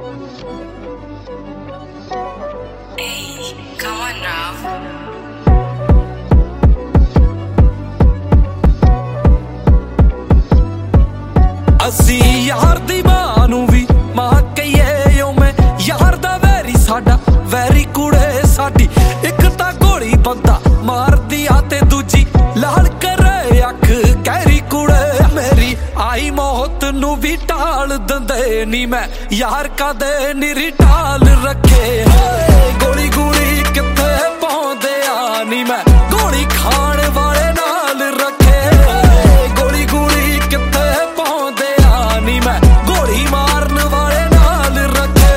Hey, come on now. ਅਸੀਂ ਯਾਰ ਦੀ ਮਾਂ ਨੂੰ ਵੀ ਮਾਂ ਕਹੀਏ ਓ ਮੈਂ ਯਾਰ ਦਾ ਵੈਰੀ ਸਾਡਾ ਵੈਰੀ ਕੁੜੇ ਸਾਡੀ ਇੱਕ ਤਾਂ ਗੋਲੀ ਬੰਦਾ ਮਾਰਦੀ ਆ ਤੇ ਦੂਜੀ ਲਾਲ ਕਰੇ ਅੱਖ ਕਹਿਰੀ ਕੁੜੇ ਮੇਰੀ ਆਈ ਮੌਤ ਨੂੰ ਵੀ ਟਾਲ ਦਿੰਦੇ ਨੀ ਮੈਂ ਯਾਰ ਕਦੇ ਨਿਰੀ ਟਾਲ ਰੱਖੇ ਗੋਲੀ ਗੋਲੀ ਕਿੱਥੇ ਪਾਉਂਦੇ ਆ ਨੀ ਮੈਂ ਗੋਲੀ ਖਾਣ ਵਾਲੇ ਨਾਲ ਰੱਖੇ ਗੋਲੀ ਗੋਲੀ ਕਿੱਥੇ ਪਾਉਂਦੇ ਆ ਨੀ ਮੈਂ ਗੋਲੀ ਮਾਰਨ ਵਾਲੇ ਨਾਲ ਰੱਖੇ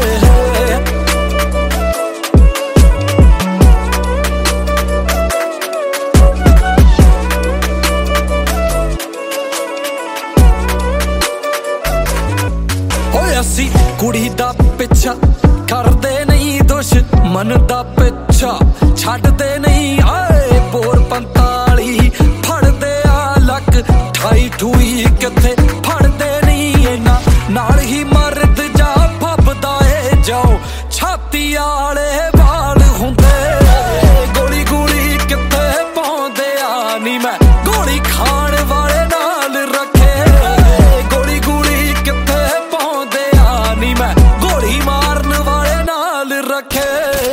ਓਏ ਅਸੀਂ ਕੁੜੀ ਦਾ ਪਿੱਛਾ ਕਰਦੇ ਨਹੀਂ ਦੁਸ਼ਮਨ ਦਾ ਪਿੱਛਾ ਛੱਡਦੇ ਨਹੀਂ ਆਏ ਬੋਰ 45 ਫੜਦੇ ਆ ਲੱਕ 28 ਕਿੱਥੇ ਫੜਦੇ ਨਹੀਂ ਇਹਨਾਂ ਨਾਲ ਹੀ ਮਰਦ ਜਾ ਫੱਬਦਾ ਏ ਜਾਓ ਛਾਤੀ ਆਲੇ ਵਾਲ ਹੁੰਦੇ ਗੋਲੀ ਗੋਲੀ ਕਿੱਥੇ ਪਾਉਂਦੇ ਆ ਨੀ ਮੈਂ ਗੋਲੀ ਖਾਣ ਵਾਲੇ ਨਾਲ ਰੱਖੇ ਗੋਲੀ ਗੋਲੀ ਕਿੱਥੇ ਪਾਉਂਦੇ ਆ ਨੀ ਮੈਂ ਗੋਲੀ ਮਾਰਨ ਵਾਲੇ ਨਾਲ ਰੱਖੇ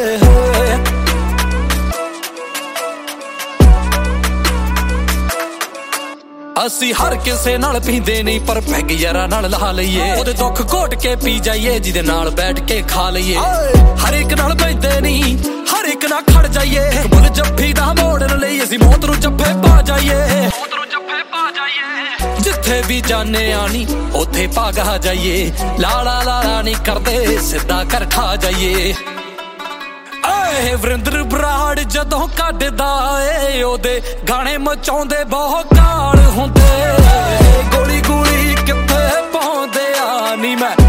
ਅਸੀਂ ਹਰ ਕਿਸੇ ਨਾਲ ਪੀਂਦੇ ਨਹੀਂ ਪਰ ਪੈਗ ਯਾਰਾਂ ਨਾਲ ਲਾ ਲਈਏ ਉਹਦੇ ਦੁੱਖ ਘੋਟ ਕੇ ਪੀ ਜਾਈਏ ਜਿਹਦੇ ਨਾਲ ਬੈਠ ਕੇ ਖਾ ਲਈਏ ਹਰ ਇੱਕ ਨਾਲ ਬੈਠਦੇ ਨਹੀਂ ਹਰ ਇੱਕ ਨਾਲ ਖੜ ਜਾਈਏ ਇੱਕ ਬੁੱਲ ਜੱਫੀ ਦਾ ਮੋੜਨ ਲਈ ਅਸੀਂ ਮੌਤ ਨੂੰ ਜੱਫੇ ਪਾ ਜਾਈਏ ਜਿੱਥੇ ਵੀ ਜਾਣੇ ਆਣੀ ਉੱਥੇ ਭਾਗਾ ਜਾਈਏ ਲਾਲਾ ਲਾਲਾ ਨਹੀਂ ਕਰਦੇ ਸਿੱਧਾ ਕਰ ਖਾ ਜਾਈਏ ਏ ਵਰਿੰਦਰ ਬਰਾੜ ਜਦੋਂ ਕੱਢਦਾ ਏ ਉਹਦੇ ਗਾਣੇ ਮਚਾਉਂਦੇ ਬਹੁਤ ਕਾਲ ਹੁੰਦੇ ਗੋਲੀ ਗੋਲੀ ਕਿੱਥੇ ਪਾਉਂਦੇ ਆ ਨੀ ਮੈਂ